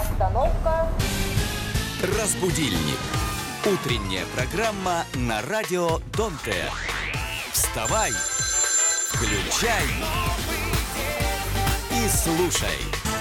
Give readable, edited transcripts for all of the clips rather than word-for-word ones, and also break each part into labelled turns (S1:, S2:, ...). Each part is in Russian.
S1: Остановка.
S2: Разбудильник. Утренняя программа на радио Дон-Т. Вставай, включай и слушай.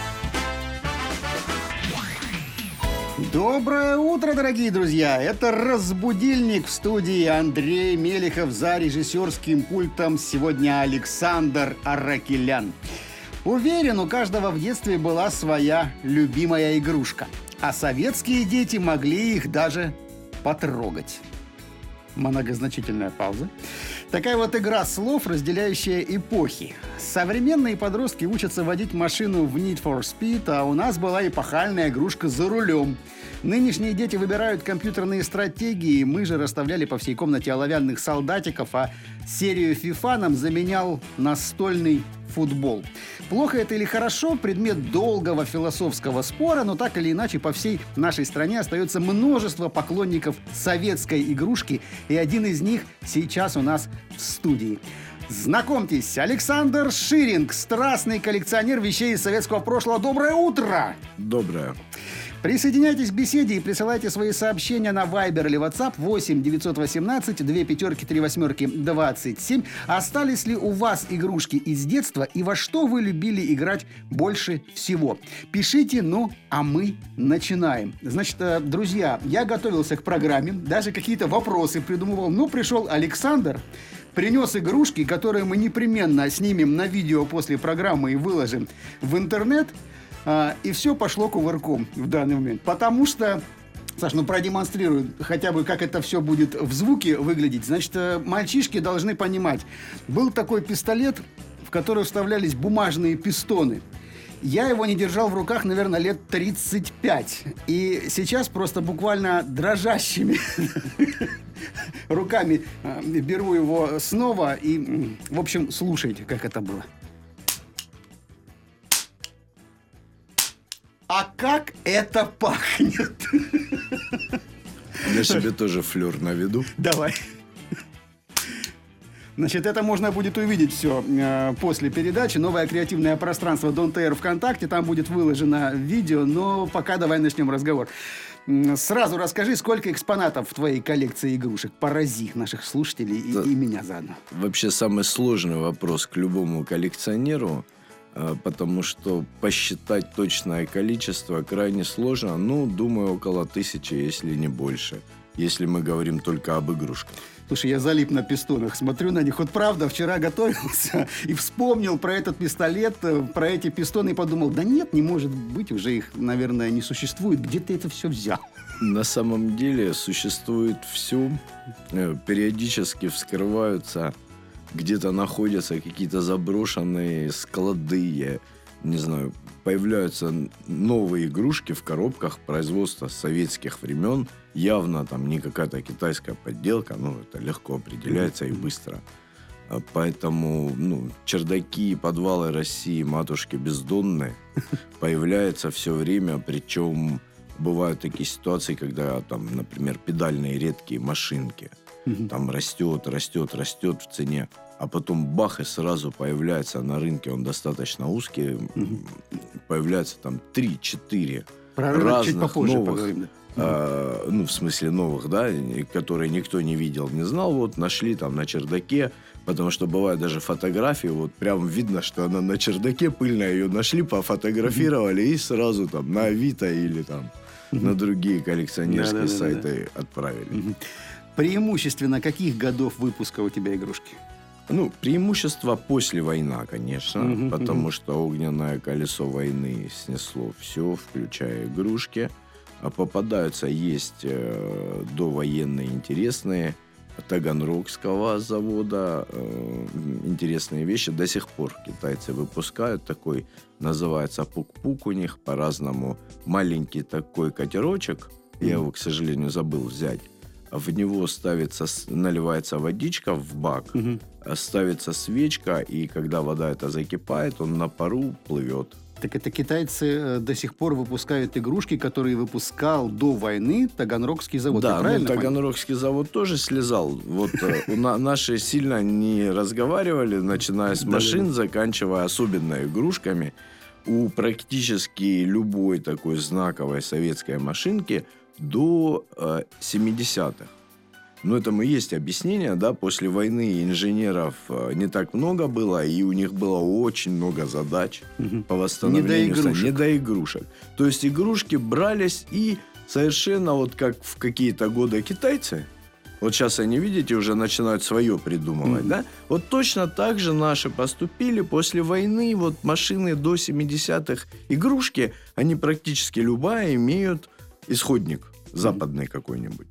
S3: Доброе утро, дорогие друзья! Это «Разбудильник», в студии Андрей Мелехов, за режиссерским пультом сегодня Александр Аракелян. Уверен, у каждого в детстве была своя любимая игрушка, а советские дети могли их даже потрогать. Многозначительная пауза. Такая вот игра слов, разделяющая эпохи. Современные подростки учатся водить машину в Need for Speed, а у нас была эпохальная игрушка «За рулем». Нынешние дети выбирают компьютерные стратегии. Мы же расставляли по всей комнате оловянных солдатиков, а серию FIFA нам заменял настольный футбол. Плохо это или хорошо, предмет долгого философского спора, но так или иначе по всей нашей стране остается множество поклонников советской игрушки, и один из них сейчас у нас в студии. Знакомьтесь, Александр Ширинг, страстный коллекционер вещей из советского прошлого. Доброе утро!
S4: Доброе.
S3: Присоединяйтесь к беседе и присылайте свои сообщения на Viber или WhatsApp 8 918 2 пятерки 3 восьмерки 27. Остались ли у вас игрушки из детства и во что вы любили играть больше всего? Пишите, а мы начинаем. Значит, друзья, я готовился к программе, даже какие-то вопросы придумывал. Пришел Александр, принес игрушки, которые мы непременно снимем на видео после программы и выложим в интернет. И все пошло кувырком в данный момент. Потому что, Саш, продемонстрируй хотя бы, как это все будет в звуке выглядеть. Значит, мальчишки должны понимать. Был такой пистолет, в который вставлялись бумажные пистоны. Я его не держал в руках, наверное, лет 35. И сейчас просто буквально дрожащими руками беру его снова. И, в общем, слушайте, как это было. А как это пахнет?
S4: Я себе тоже флёр наведу.
S3: Давай. Значит, это можно будет увидеть все после передачи. Новое креативное пространство Дон-Т ВКонтакте. Там будет выложено видео. Но пока давай начнем разговор. Сразу расскажи, сколько экспонатов в твоей коллекции игрушек? Порази наших слушателей и меня заодно.
S4: Вообще самый сложный вопрос к любому коллекционеру. Потому что посчитать точное количество крайне сложно. Думаю, около 1000, если не больше. Если мы говорим только об игрушках.
S3: Слушай, я залип на пистонах, смотрю на них. Вот правда, вчера готовился и вспомнил про этот пистолет, про эти пистоны и подумал, да нет, не может быть, уже их, наверное, не существует. Где ты это все взял?
S4: На самом деле существует все. Периодически вскрываются, где-то находятся какие-то заброшенные склады, я не знаю, появляются новые игрушки в коробках производства советских времен. Явно там не какая-то китайская подделка, это легко определяется и быстро. Поэтому, чердаки, подвалы России, матушки бездонные, появляются все время, причем бывают такие ситуации, когда там, например, педальные редкие машинки, там растет в цене. А потом бах, и сразу появляется на рынке, он достаточно узкий, появляется там 3-4 разных новых, в смысле новых, да, которые никто не видел, не знал, нашли там на чердаке, потому что бывают даже фотографии, прям видно, что она на чердаке пыльная, ее нашли, пофотографировали и сразу там на Авито или там на другие коллекционерские сайты отправили.
S3: Преимущественно каких годов выпуска у тебя игрушки?
S4: Преимущество после войны, конечно, потому что огненное колесо войны снесло все, включая игрушки. А попадаются, есть довоенные интересные, Таганрогского завода, интересные вещи. До сих пор китайцы выпускают такой, называется пук-пук у них по-разному. Маленький такой катерочек, я его, к сожалению, забыл взять. В него наливается водичка в бак, ставится свечка, и когда вода эта закипает, он на пару плывет.
S3: Так это китайцы до сих пор выпускают игрушки, которые выпускал до войны Таганрогский завод.
S4: Да, Таганрогский завод тоже слезал. Наши сильно не разговаривали, начиная с машин, заканчивая особенно игрушками. у практически любой такой знаковой советской машинки до 70-х. Но этому есть объяснение, да, после войны инженеров не так много было, и у них было очень много задач по восстановлению. Не до игрушек. То есть игрушки брались и совершенно вот как в какие-то годы китайцы, вот сейчас они, видите, уже начинают свое придумывать, да? Вот точно так же наши поступили после войны, вот машины до 70-х, игрушки, они практически любая имеют исходник западный какой-нибудь.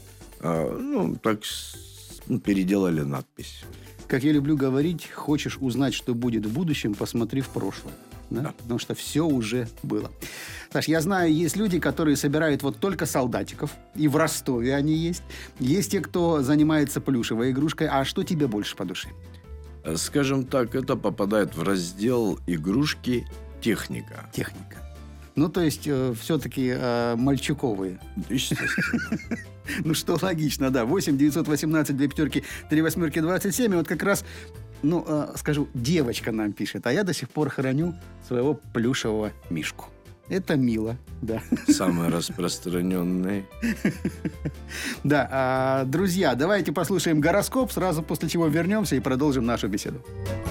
S4: Переделали надпись.
S3: Как я люблю говорить, хочешь узнать, что будет в будущем, посмотри в прошлое. Да? Потому что все уже было. Саш, я знаю, есть люди, которые собирают вот только солдатиков, и в Ростове они есть. Есть те, кто занимается плюшевой игрушкой. А что тебе больше по душе?
S4: Скажем так, это попадает в раздел игрушки техника.
S3: Техника. Ну, то есть, все-таки мальчуковые.
S4: Естественно.
S3: Ну, что логично, да. 8 918 2 пятерки 3 восьмерки 27. И вот как раз, скажу, девочка нам пишет. А я до сих пор храню своего плюшевого мишку. Это мило, да.
S4: Самый распространенный.
S3: Да, друзья, давайте послушаем гороскоп, сразу после чего вернемся и продолжим нашу беседу.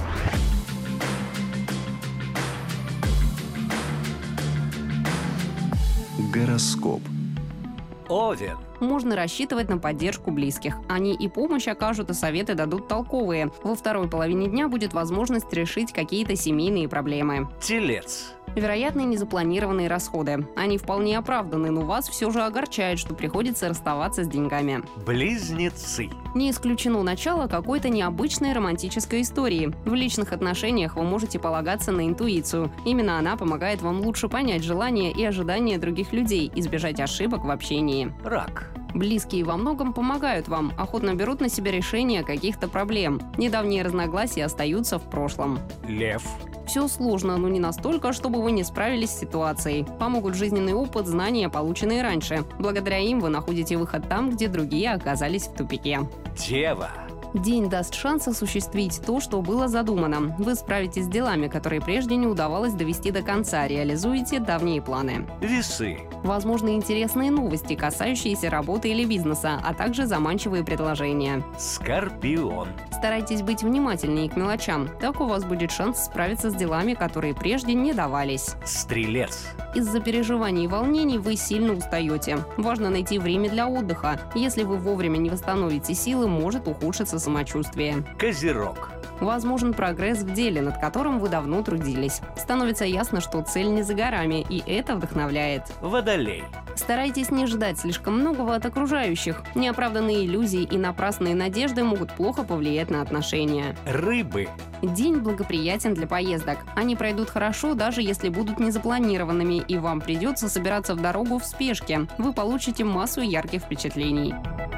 S2: Гороскоп.
S1: Овен.
S5: Можно рассчитывать на поддержку близких. Они и помощь окажут, и советы дадут толковые. Во второй половине дня будет возможность решить какие-то семейные проблемы.
S1: Телец.
S5: Вероятны незапланированные расходы. Они вполне оправданы, но вас все же огорчает, что приходится расставаться с деньгами.
S1: Близнецы.
S5: Не исключено начало какой-то необычной романтической истории. В личных отношениях вы можете полагаться на интуицию. Именно она помогает вам лучше понять желания и ожидания других людей, избежать ошибок в общении.
S1: Рак.
S5: Близкие во многом помогают вам, охотно берут на себя решение каких-то проблем. Недавние разногласия остаются в прошлом.
S1: Лев.
S5: Все сложно, но не настолько, чтобы вы не справились с ситуацией. Помогут жизненный опыт, знания, полученные раньше. Благодаря им вы находите выход там, где другие оказались в тупике.
S1: Дева.
S5: День даст шанс осуществить то, что было задумано. Вы справитесь с делами, которые прежде не удавалось довести до конца, реализуете давние планы.
S1: Весы.
S5: Возможны интересные новости, касающиеся работы или бизнеса, а также заманчивые предложения.
S1: Скорпион.
S5: Старайтесь быть внимательнее к мелочам. Так у вас будет шанс справиться с делами, которые прежде не давались.
S1: Стрелец.
S5: Из-за переживаний и волнений вы сильно устаете. Важно найти время для отдыха. Если вы вовремя не восстановите силы, может ухудшиться самочувствие.
S1: Козерог.
S5: Возможен прогресс в деле, над которым вы давно трудились. Становится ясно, что цель не за горами, и это вдохновляет.
S1: Водолей.
S5: Старайтесь не ждать слишком многого от окружающих. Неоправданные иллюзии и напрасные надежды могут плохо повлиять на отношения.
S1: Рыбы.
S5: День благоприятен для поездок. Они пройдут хорошо, даже если будут незапланированными, и вам придется собираться в дорогу в спешке. Вы получите массу ярких впечатлений.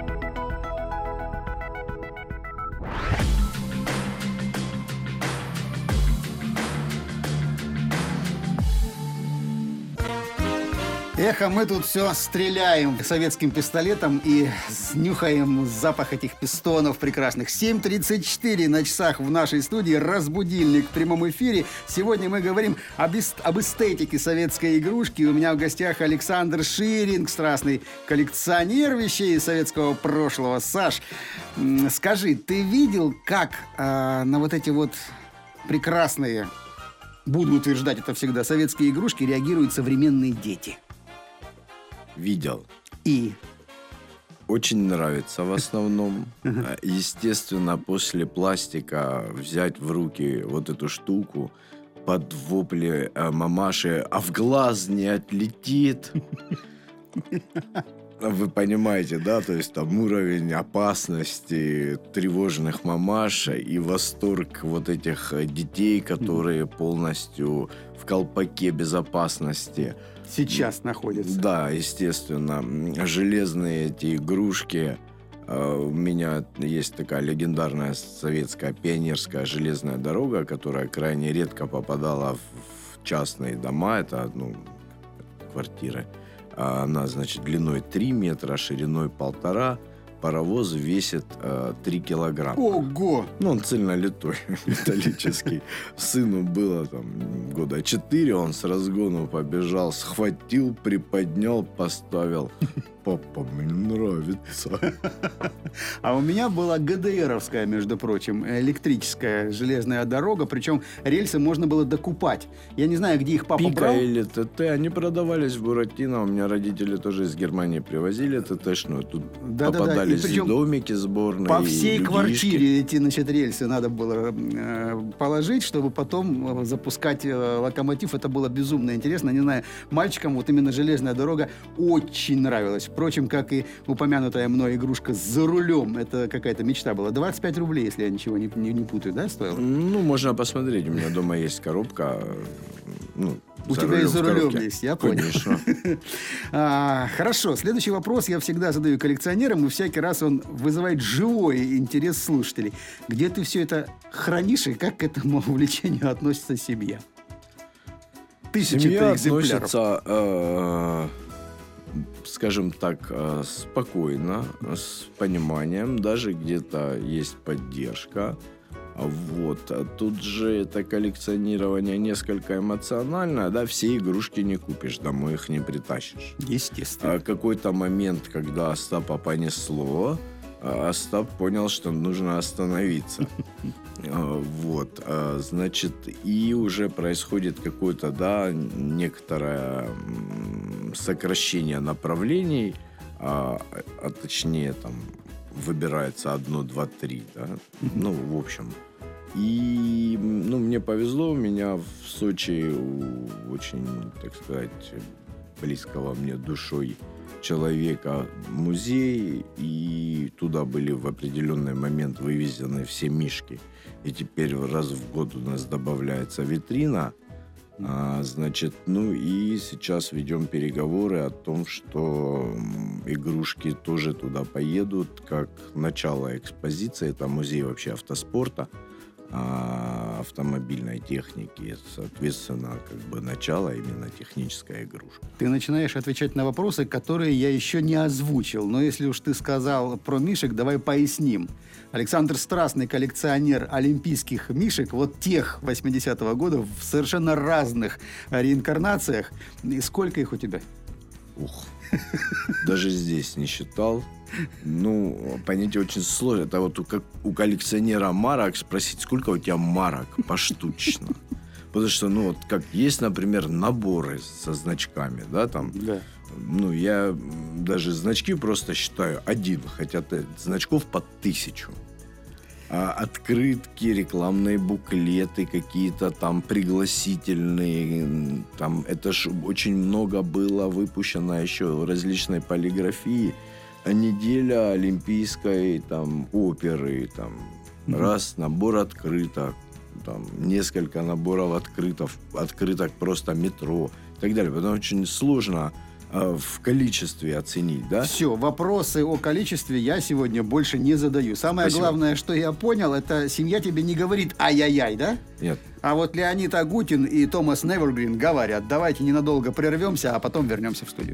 S3: Эх, а мы тут все стреляем советским пистолетом и нюхаем запах этих пистонов прекрасных. 7:34 на часах в нашей студии. Разбудильник в прямом эфире. Сегодня мы говорим об эстетике советской игрушки. У меня в гостях Александр Ширинг, страстный коллекционер вещей советского прошлого. Саш, скажи, ты видел, как на вот эти вот прекрасные, буду утверждать это всегда, советские игрушки реагируют современные дети?
S4: Видел.
S3: И?
S4: Очень нравится в основном. Естественно, после пластика взять в руки вот эту штуку под вопли мамаши, а в глаз не отлетит. Вы понимаете, да? То есть там уровень опасности тревожных мамаш и восторг вот этих детей, которые полностью в колпаке безопасности.
S3: Сейчас находятся.
S4: Да, естественно. Железные эти игрушки. У меня есть такая легендарная советская пионерская железная дорога, которая крайне редко попадала в частные дома. Это, квартиры. Она, значит, длиной 3 метра, шириной 1,5. паровоз весит 3 килограмма.
S3: Ого!
S4: Ну, он цельнолитой, металлический. Сыну было там года 4, он с разгону побежал, схватил, приподнял, поставил. Папа, мне нравится.
S3: А у меня была ГДРовская, между прочим, электрическая железная дорога, причем рельсы можно было докупать. Я не знаю, где их папа
S4: Пика
S3: брал.
S4: или ТТ, они продавались в Буратино. У меня родители тоже из Германии привозили ТТшную. Тут
S3: Да-да-да,
S4: попадались
S3: и причем
S4: домики сборные.
S3: По всей
S4: людишки.
S3: квартире эти, значит, рельсы надо было положить, чтобы потом запускать локомотив. Это было безумно интересно. Не знаю, мальчикам вот именно железная дорога очень нравилась. Впрочем, как и упомянутая мной игрушка «За рулем». Это какая-то мечта была. 25 рублей, если я ничего не путаю, да, стоило?
S4: Ну, можно посмотреть. У меня дома есть коробка. Ну,
S3: У тебя и «За
S4: в
S3: рулем»
S4: коробке.
S3: есть, я понял.
S4: Конечно.
S3: Хорошо, следующий вопрос я всегда задаю коллекционерам, и всякий раз он вызывает живой интерес слушателей. Где ты все это хранишь, и как к этому увлечению относится семья? Тысячи
S4: Семья
S3: экземпляров.
S4: относится, скажем так, спокойно, с пониманием. Даже где-то есть поддержка. Вот. А тут же это коллекционирование несколько эмоциональное, да, все игрушки не купишь, домой их не притащишь.
S3: Естественно.
S4: А какой-то момент, когда Остапа понесло, Остап понял, что нужно остановиться. Вот. Значит, и уже происходит какое-то, да, некоторое сокращение направлений, а точнее, там, выбирается 1, 2, 3, да? Ну, в общем. И, ну, мне повезло, у меня в Сочи у очень, так сказать, близкого мне душой человека музей, и туда были в определенный момент вывезены все мишки. И теперь раз в год у нас добавляется витрина. Значит, ну и сейчас ведем переговоры о том, что игрушки тоже туда поедут, как начало экспозиции. Это музей вообще автоспорта, автомобильной техники. Соответственно, как бы начало именно техническая игрушка.
S3: Ты начинаешь отвечать на вопросы, которые я еще не озвучил. Но если уж ты сказал про мишек, давай поясним. Александр страстный коллекционер олимпийских мишек, вот тех 80-го года, в совершенно разных реинкарнациях. И сколько их у тебя?
S4: Ух, даже здесь не считал. Ну, понятие очень сложно. Это вот как у коллекционера марок спросить, сколько у тебя марок поштучно. Потому что, ну, вот как есть, например, наборы со значками, да, там.
S3: Да.
S4: Ну, я даже значки просто считаю 1, хотя значков по 1000. Открытки, рекламные буклеты, какие-то там пригласительные. Там это ж очень много было выпущено еще различной полиграфии. Неделя олимпийской там оперы, там раз набор открыток, там несколько наборов открыток просто метро и так далее. Потому очень сложно в количестве оценить, да?
S3: Все, вопросы о количестве я сегодня больше не задаю. Самое
S4: Спасибо.
S3: главное, что я понял, это семья тебе не говорит ай-яй-яй, да?
S4: Нет.
S3: А вот Леонид Агутин и Томас Невергрин говорят, давайте ненадолго прервемся, а потом вернемся в студию.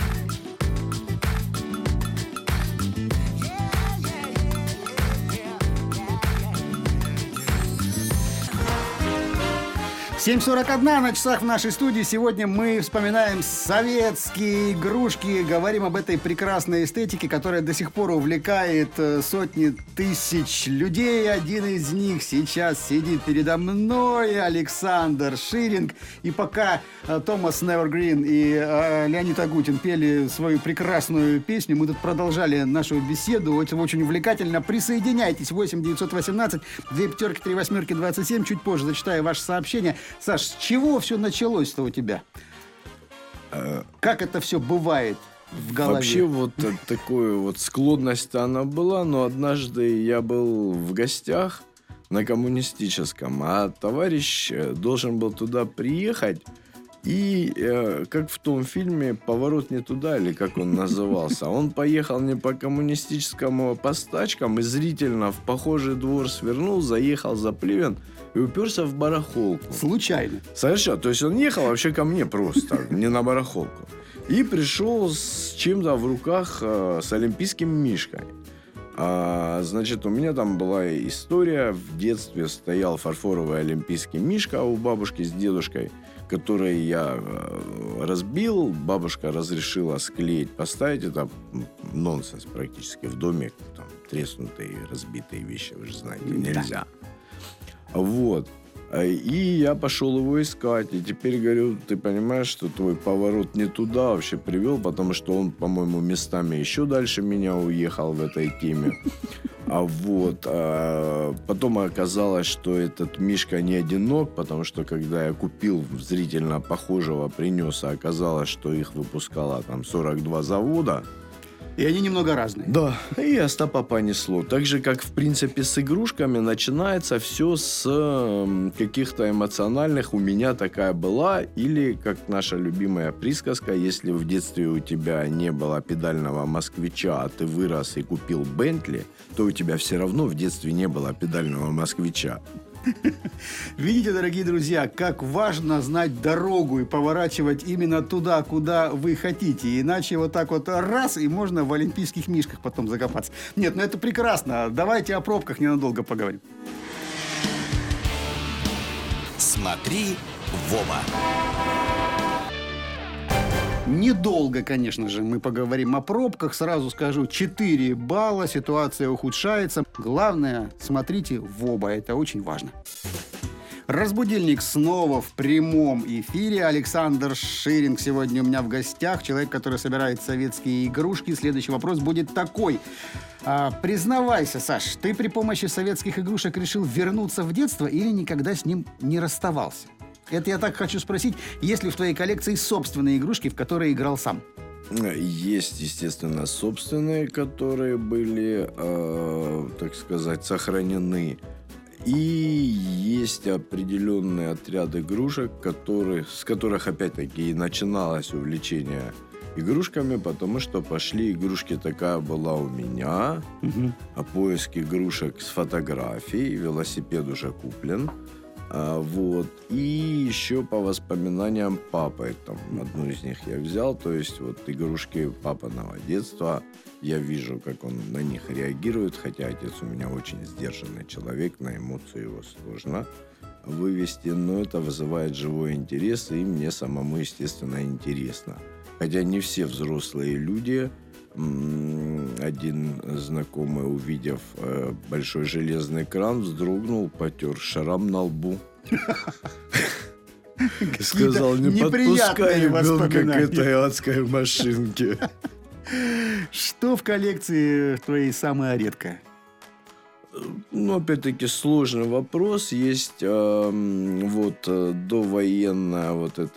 S3: Семь 41 на часах в нашей студии. Сегодня мы вспоминаем советские игрушки, говорим об этой прекрасной эстетике, которая до сих пор увлекает сотни тысяч людей. Один из них сейчас сидит передо мной, Александр Ширинг. И пока Томас Невергрин и Леонид Агутин пели свою прекрасную песню, мы тут продолжали нашу беседу. Это очень увлекательно. Присоединяйтесь. 8 918 2 пятерки 3 восьмерки 27. Чуть позже зачитаю ваше сообщение. Саш, с чего все началось-то у тебя? Как это все бывает в голове?
S4: Вообще вот такая вот склонность она была, но однажды я был в гостях на коммунистическом, а товарищ должен был туда приехать, и как в том фильме «Поворот не туда», или как он назывался, он поехал не по коммунистическому, а по стачкам, и зрительно в похожий двор свернул, заехал за Пливен и уперся в барахолку.
S3: Случайно.
S4: Совершенно. То есть он ехал вообще ко мне просто, не на барахолку. И пришел с чем-то в руках, с олимпийским мишкой. Значит, у меня там была история. В детстве стоял фарфоровый олимпийский мишка у бабушки с дедушкой, который я разбил. Бабушка разрешила склеить, поставить. Это нонсенс практически. В доме там треснутые, разбитые вещи, вы же знаете, нельзя. Вот. И я пошел его искать. И теперь говорю, ты понимаешь, что твой поворот не туда вообще привел, потому что он, по-моему, местами еще дальше меня уехал в этой теме. Потом оказалось, что этот мишка не одинок, потому что когда я купил зрительно похожего, принес, оказалось, что их выпускало там 42 завода.
S3: И они немного разные.
S4: Да, и Остапа понесло. Так же, как, в принципе, с игрушками, начинается все с каких-то эмоциональных. У меня такая была. Или, как наша любимая присказка, если в детстве у тебя не было педального москвича, а ты вырос и купил Бентли, то у тебя все равно в детстве не было педального москвича.
S3: Видите, дорогие друзья, как важно знать дорогу и поворачивать именно туда, куда вы хотите. Иначе вот так вот раз, и можно в олимпийских мишках потом закопаться. Нет, ну это прекрасно. Давайте о пробках ненадолго поговорим.
S6: Смотри в оба.
S3: Недолго, конечно же, мы поговорим о пробках. Сразу скажу, 4 балла, ситуация ухудшается. Главное, смотрите в оба, это очень важно. Разбудильник снова в прямом эфире. Александр Ширинг сегодня у меня в гостях. Человек, который собирает советские игрушки. Следующий вопрос будет такой. Признавайся, Саш, ты при помощи советских игрушек решил вернуться в детство или никогда с ним не расставался? Это я так хочу спросить, есть ли в твоей коллекции собственные игрушки, в которые играл сам?
S4: Есть, естественно, собственные, которые были, так сказать, сохранены. И есть определенный отряд игрушек, с которых, опять-таки, и начиналось увлечение игрушками, потому что пошли игрушки, такая была у меня, поиск игрушек с фотографией, велосипед уже куплен. И еще по воспоминаниям папы, там одну из них я взял, то есть вот игрушки папиного детства, я вижу, как он на них реагирует, хотя отец у меня очень сдержанный человек, на эмоции его сложно вывести, но это вызывает живой интерес, и мне самому, естественно, интересно. Хотя не все взрослые люди. Один знакомый, увидев большой железный кран, вздрогнул, потер шрам на лбу. Сказал, не подпускай ребенка к этой адской машинке.
S3: Что в коллекции твоей самое редкое?
S4: Ну, опять-таки, сложный вопрос. Есть довоенная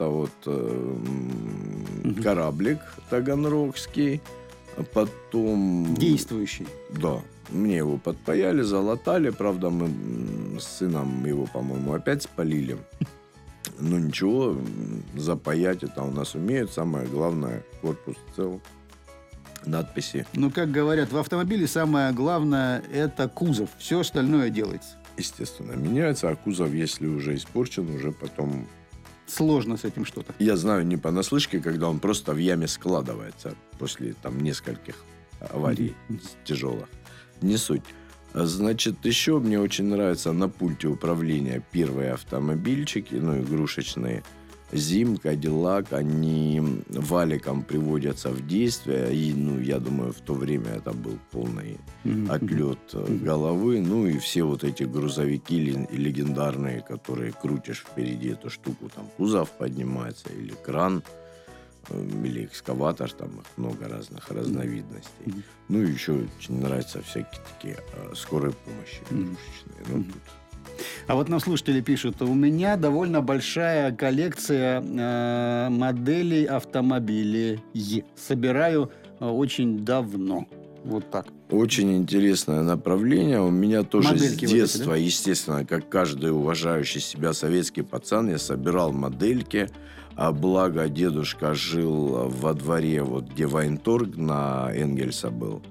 S4: кораблик таганрогский. Потом...
S3: Действующий.
S4: Да. Мне его подпаяли, залатали. Правда, мы с сыном его, по-моему, опять спалили. Ну, ничего, запаять это у нас умеют. Самое главное, корпус цел. Надписи.
S3: Ну, как говорят, в автомобиле самое главное – это кузов. Все остальное делается.
S4: Естественно, меняется. А кузов, если уже испорчен, уже потом...
S3: Сложно с этим что-то.
S4: Я знаю не понаслышке, когда он просто в яме складывается после там нескольких аварий тяжелых. Не суть. Значит, еще мне очень нравится на пульте управления первые автомобильчики, игрушечные. Зим, Кадиллак, они валиком приводятся в действие. И, я думаю, в то время это был полный отлет головы. И все вот эти грузовики легендарные, которые крутишь впереди эту штуку, там кузов поднимается, или кран, или экскаватор, там их много разных разновидностей. И еще очень нравятся всякие такие скорой помощи игрушечные.
S3: А вот нам слушатели пишут, у меня довольно большая коллекция моделей автомобилей. Собираю очень давно. Вот так.
S4: Очень интересное направление. У меня тоже
S3: модельки
S4: с детства,
S3: вот эти, да?
S4: Естественно, как каждый уважающий себя советский пацан, я собирал модельки. А благо дедушка жил во дворе, где военторг на Энгельса был.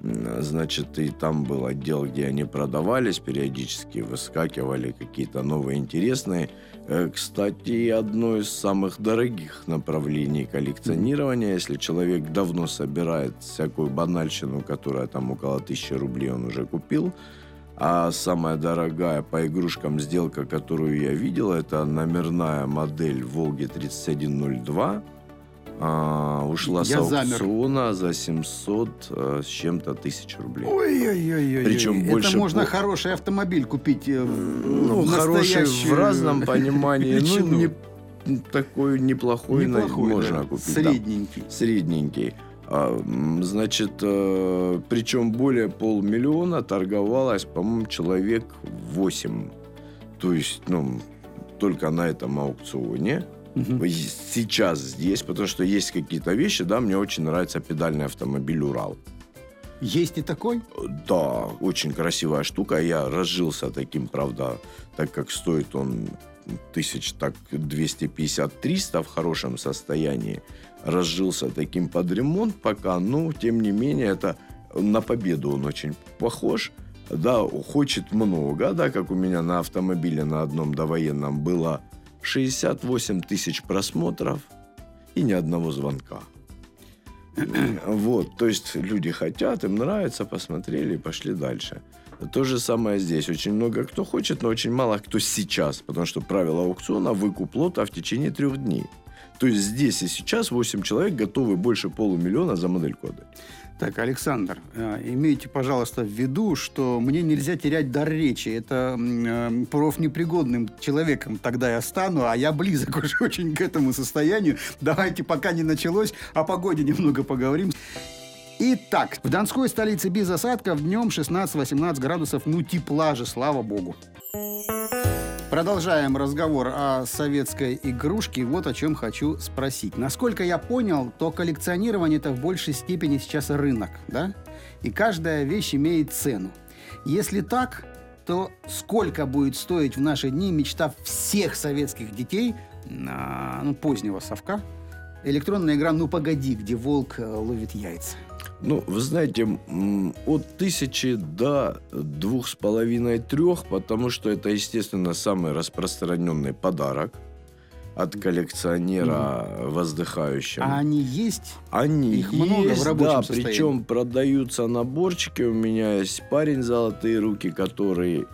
S4: Значит, и там был отдел, где они продавались, периодически выскакивали какие-то новые интересные. Кстати, одно из самых дорогих направлений коллекционирования, если человек давно собирает всякую банальщину, которая там около 1000 рублей он уже купил, а самая дорогая по игрушкам сделка, которую я видел, это номерная модель Волги 3102. Ушла с аукциона за 700 с чем-то тысяч рублей.
S3: Ой-ой-ой.
S4: Причем
S3: это
S4: больше
S3: можно хороший автомобиль купить.
S4: Хороший в разном понимании. Такой неплохой можно
S3: да.
S4: купить.
S3: Средненький.
S4: Да. Средненький. Значит, причем более 500 000 торговалось, по-моему, человек 8. То есть, только на этом аукционе. Сейчас здесь, потому что есть какие-то вещи, да, мне очень нравится педальный автомобиль «Урал».
S3: Есть и такой?
S4: Да, очень красивая штука. Я разжился таким, правда, так как стоит он 250-300 в хорошем состоянии. Разжился таким под ремонт пока, но, тем не менее, это на победу он очень похож. Да, хочет много, да, как у меня на автомобиле на одном довоенном было 68 000 просмотров и ни одного звонка. Вот, то есть люди хотят, им нравится, посмотрели и пошли дальше. То же самое здесь. Очень много кто хочет, но очень мало кто сейчас, потому что правило аукциона – выкуп лота в течение 3 дней. То есть здесь и сейчас 8 человек готовы больше 500 000 за модельку отдать.
S3: Так, Александр, имейте, пожалуйста, в виду, что мне нельзя терять дар речи. Это профнепригодным человеком тогда я стану, а я близок уже очень к этому состоянию. Давайте, пока не началось, о погоде немного поговорим. Итак, в Донской столице без осадков днем 16-18 градусов, тепла же, слава богу. Продолжаем разговор о советской игрушке. Вот о чем хочу спросить. Насколько я понял, то коллекционирование – это в большей степени сейчас рынок, да? И каждая вещь имеет цену. Если так, то сколько будет стоить в наши дни мечта всех советских детей, позднего совка, электронная игра «Ну, погоди», где волк ловит яйца?
S4: Вы знаете, от 1000 до 2500-3, потому что это, естественно, самый распространенный подарок от коллекционера воздыхающего.
S3: А они есть?
S4: Они
S3: Их
S4: есть,
S3: много в рабочем
S4: состоянии.
S3: состоянии.
S4: Причем продаются наборчики. У меня есть парень «Золотые руки», который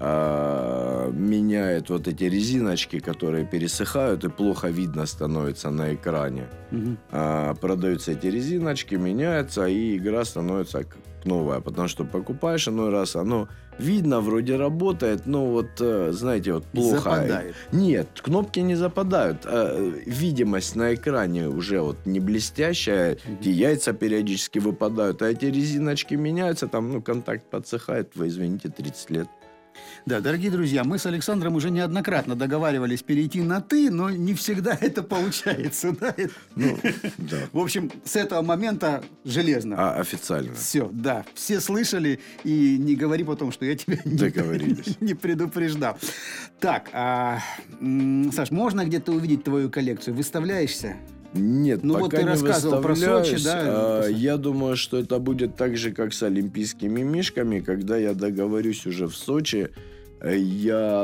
S4: меняет вот эти резиночки, которые пересыхают и плохо видно становится на экране. Продаются эти резиночки, меняются, и игра становится как новая. Потому что покупаешь иной раз, оно видно, вроде работает, но знаете, плохо.
S3: Западает.
S4: Нет, кнопки не западают. Видимость на экране уже не блестящая, эти яйца периодически выпадают, а эти резиночки меняются, там, контакт подсыхает, вы извините, 30 лет.
S3: Да, дорогие друзья, мы с Александром уже неоднократно договаривались перейти на «ты», но не всегда это получается. Да?
S4: Да.
S3: В общем, с этого момента железно.
S4: Официально.
S3: Все, да. Все слышали, и не говори потом, что я тебя не предупреждал. Так, Саш, можно где-то увидеть твою коллекцию? Выставляешься?
S4: Нет, пока
S3: ты
S4: не
S3: рассказывал про Сочи, да?
S4: Я думаю, что это будет так же, как с олимпийскими мишками. Когда я договорюсь уже в Сочи, я,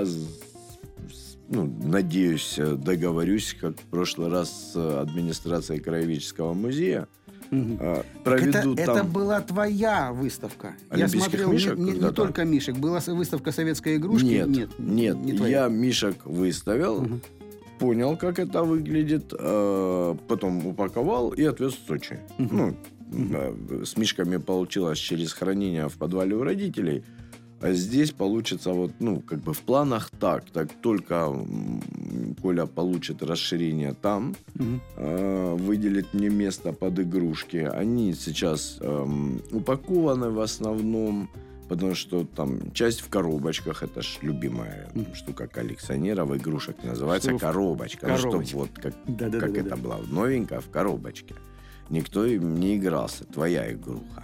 S4: надеюсь, договорюсь, как в прошлый раз с администрацией Краеведческого музея. Проведу там...
S3: Это была твоя выставка. Я смотрел
S4: мишек,
S3: не только мишек. Была выставка советской игрушки?
S4: Нет, я мишек выставил. Понял, как это выглядит, потом упаковал и отвез в Сочи. С мишками получилось через хранение в подвале у родителей, а здесь получится в планах так только Коля получит расширение там, выделит мне место под игрушки. Они сейчас упакованы в основном, потому что там часть в коробочках, это ж любимая штука коллекционеров игрушек, называется коробочка. Это было новенькое в коробочке. Никто им не игрался, твоя игруха.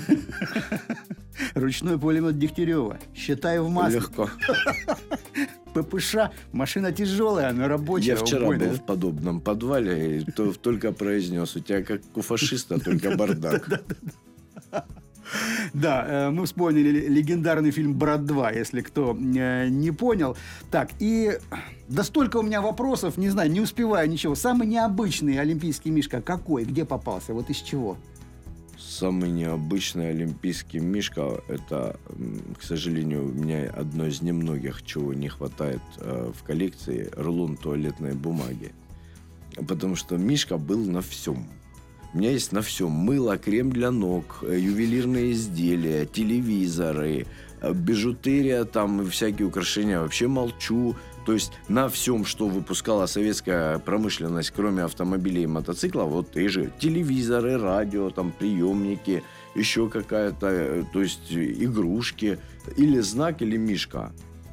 S3: Ручной пулемет Дегтярева. Считай в масле.
S4: Легко.
S3: ППШ, машина тяжелая, но рабочая.
S4: Я вчера был в подобном подвале и только произнес: у тебя как у фашиста, только бардак.
S3: Да, мы вспомнили легендарный фильм «Брат 2», если кто не понял. Так, и да столько у меня вопросов, не знаю, не успеваю ничего. Самый необычный олимпийский мишка какой? Где попался? Вот из чего?
S4: Самый необычный олимпийский мишка – это, к сожалению, у меня одно из немногих, чего не хватает в коллекции – рулон туалетной бумаги. Потому что мишка был на всем. У меня есть на всем: мыло, крем для ног, ювелирные изделия, телевизоры, бижутерия, там всякие украшения. Вообще молчу. То есть на всем, что выпускала советская промышленность, кроме автомобилей и мотоциклов, вот и же телевизоры, радио, там приемники, еще какая-то, то есть игрушки, или знак, или мишка.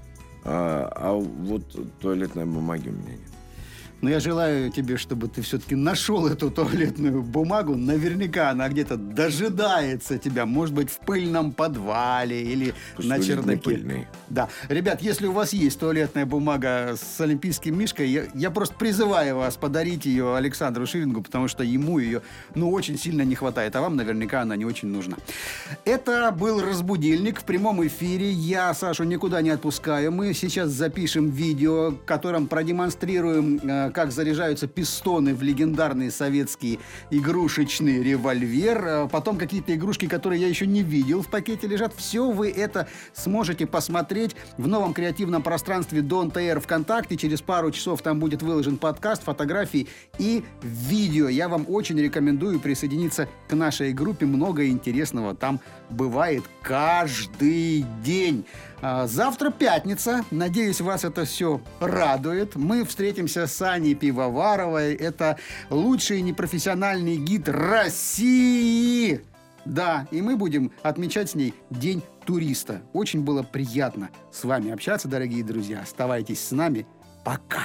S4: А вот туалетной бумаги у меня нет.
S3: Но я желаю тебе, чтобы ты все-таки нашел эту туалетную бумагу. Наверняка она где-то дожидается тебя. Может быть, в пыльном подвале или
S4: Пусть
S3: на чердаке.
S4: пыльный.
S3: Да. Ребят, если у вас есть туалетная бумага с олимпийским мишкой, я просто призываю вас подарить ее Александру Шиллингу, потому что ему ее, очень сильно не хватает. А вам наверняка она не очень нужна. Это был «Разбудильник» в прямом эфире. Я Сашу никуда не отпускаю. Мы сейчас запишем видео, в котором продемонстрируем, как заряжаются пистоны в легендарный советский игрушечный револьвер. Потом какие-то игрушки, которые я еще не видел, в пакете лежат. Все вы это сможете посмотреть в новом креативном пространстве Don't Air ВКонтакте. Через пару часов там будет выложен подкаст, фотографии и видео. Я вам очень рекомендую присоединиться к нашей группе. Много интересного там бывает каждый день. Завтра пятница. Надеюсь, вас это все радует. Мы встретимся с Аней Пивоваровой. Это лучший непрофессиональный гид России. Да, и мы будем отмечать с ней День туриста. Очень было приятно с вами общаться, дорогие друзья. Оставайтесь с нами. Пока.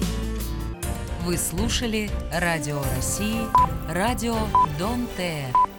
S7: Вы слушали Радио России, радио Дон Те.